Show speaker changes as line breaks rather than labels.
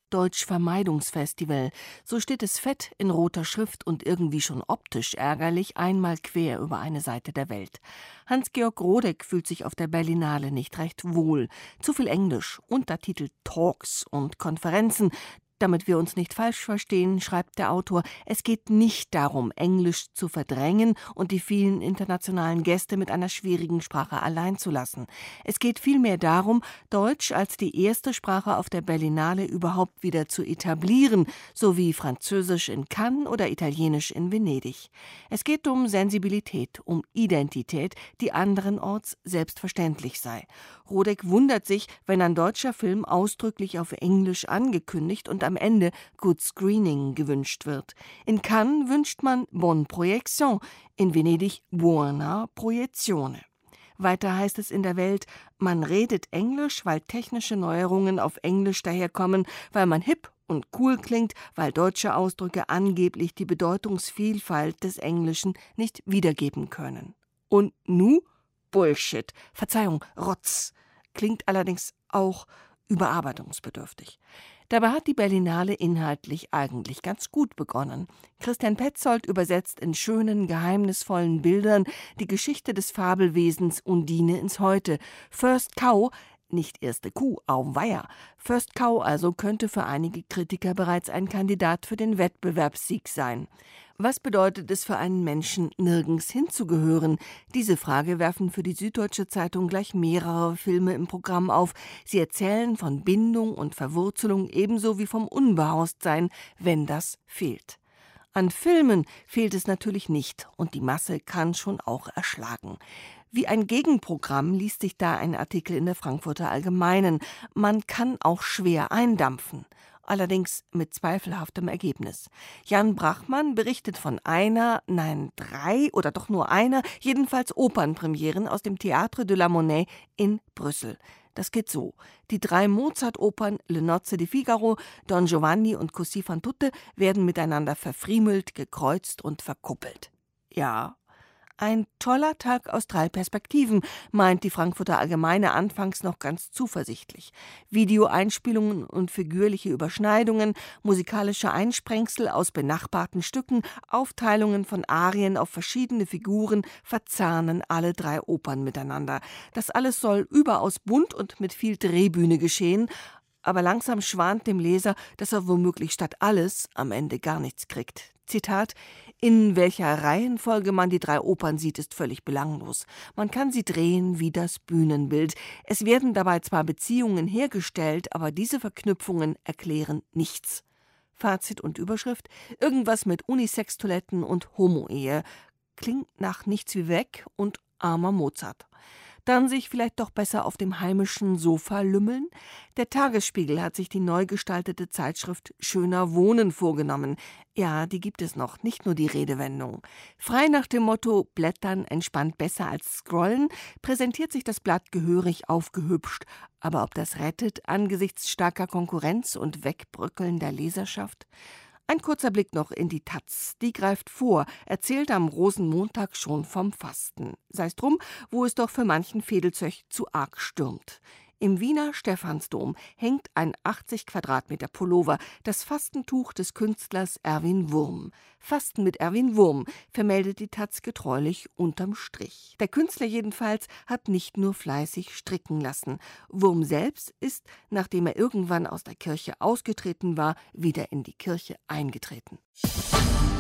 Deutschvermeidungsfestival. So steht es fett in roter Schrift und irgendwie schon optisch ärgerlich einmal quer über eine Seite der Welt. Hans-Georg Rodek fühlt sich auf der Berlinale nicht recht wohl. Zu viel Englisch, Untertitel Talks und Konferenzen. Damit wir uns nicht falsch verstehen, schreibt der Autor, es geht nicht darum, Englisch zu verdrängen und die vielen internationalen Gäste mit einer schwierigen Sprache allein zu lassen. Es geht vielmehr darum, Deutsch als die erste Sprache auf der Berlinale überhaupt wieder zu etablieren, so wie Französisch in Cannes oder Italienisch in Venedig. Es geht um Sensibilität, um Identität, die anderenorts selbstverständlich sei. Rodek wundert sich, wenn ein deutscher Film ausdrücklich auf Englisch angekündigt und am Ende Good Screening gewünscht wird. In Cannes wünscht man Bonne Projection, in Venedig Buona Proiezione. Weiter heißt es in der Welt, man redet Englisch, weil technische Neuerungen auf Englisch daherkommen, weil man hip und cool klingt, weil deutsche Ausdrücke angeblich die Bedeutungsvielfalt des Englischen nicht wiedergeben können. Und nu? Bullshit, Verzeihung, Rotz, klingt allerdings auch überarbeitungsbedürftig. Dabei hat die Berlinale inhaltlich eigentlich ganz gut begonnen. Christian Petzold übersetzt in schönen, geheimnisvollen Bildern die Geschichte des Fabelwesens Undine ins Heute. First Cow, nicht erste Kuh, auweia. First Cow also könnte für einige Kritiker bereits ein Kandidat für den Wettbewerbssieg sein. Was bedeutet es für einen Menschen, nirgends hinzugehören? Diese Frage werfen für die Süddeutsche Zeitung gleich mehrere Filme im Programm auf. Sie erzählen von Bindung und Verwurzelung ebenso wie vom Unbehaustsein, wenn das fehlt. An Filmen fehlt es natürlich nicht und die Masse kann schon auch erschlagen. Wie ein Gegenprogramm liest sich da ein Artikel in der Frankfurter Allgemeinen. Man kann auch schwer eindampfen. Allerdings mit zweifelhaftem Ergebnis. Jan Brachmann berichtet von drei oder doch nur einer, jedenfalls Opernpremieren aus dem Théâtre de la Monnaie in Brüssel. Das geht so. Die 3 Mozart-Opern Le Nozze di Figaro, Don Giovanni und Così fan tutte werden miteinander verfriemelt, gekreuzt und verkuppelt. Ja, ein toller Tag aus 3 Perspektiven, meint die Frankfurter Allgemeine anfangs noch ganz zuversichtlich. Videoeinspielungen und figürliche Überschneidungen, musikalische Einsprengsel aus benachbarten Stücken, Aufteilungen von Arien auf verschiedene Figuren verzahnen alle 3 Opern miteinander. Das alles soll überaus bunt und mit viel Drehbühne geschehen, aber langsam schwant dem Leser, dass er womöglich statt alles am Ende gar nichts kriegt. Zitat: In welcher Reihenfolge man die 3 Opern sieht, ist völlig belanglos. Man kann sie drehen wie das Bühnenbild. Es werden dabei zwar Beziehungen hergestellt, aber diese Verknüpfungen erklären nichts. Fazit und Überschrift: Irgendwas mit Unisex-Toiletten und Homo-Ehe. Klingt nach nichts wie weg und armer Mozart. Dann sich vielleicht doch besser auf dem heimischen Sofa lümmeln? Der Tagesspiegel hat sich die neu gestaltete Zeitschrift Schöner Wohnen vorgenommen. Ja, die gibt es noch, nicht nur die Redewendung. Frei nach dem Motto Blättern entspannt besser als Scrollen, präsentiert sich das Blatt gehörig aufgehübscht. Aber ob das rettet angesichts starker Konkurrenz und wegbröckelnder Leserschaft? Ein kurzer Blick noch in die taz. Die greift vor, erzählt am Rosenmontag schon vom Fasten. Sei's drum, wo es doch für manchen Fädelzöch zu arg stürmt. Im Wiener Stephansdom hängt ein 80 Quadratmeter Pullover, das Fastentuch des Künstlers Erwin Wurm. Fasten mit Erwin Wurm, vermeldet die taz getreulich unterm Strich. Der Künstler jedenfalls hat nicht nur fleißig stricken lassen. Wurm selbst ist, nachdem er irgendwann aus der Kirche ausgetreten war, wieder in die Kirche eingetreten.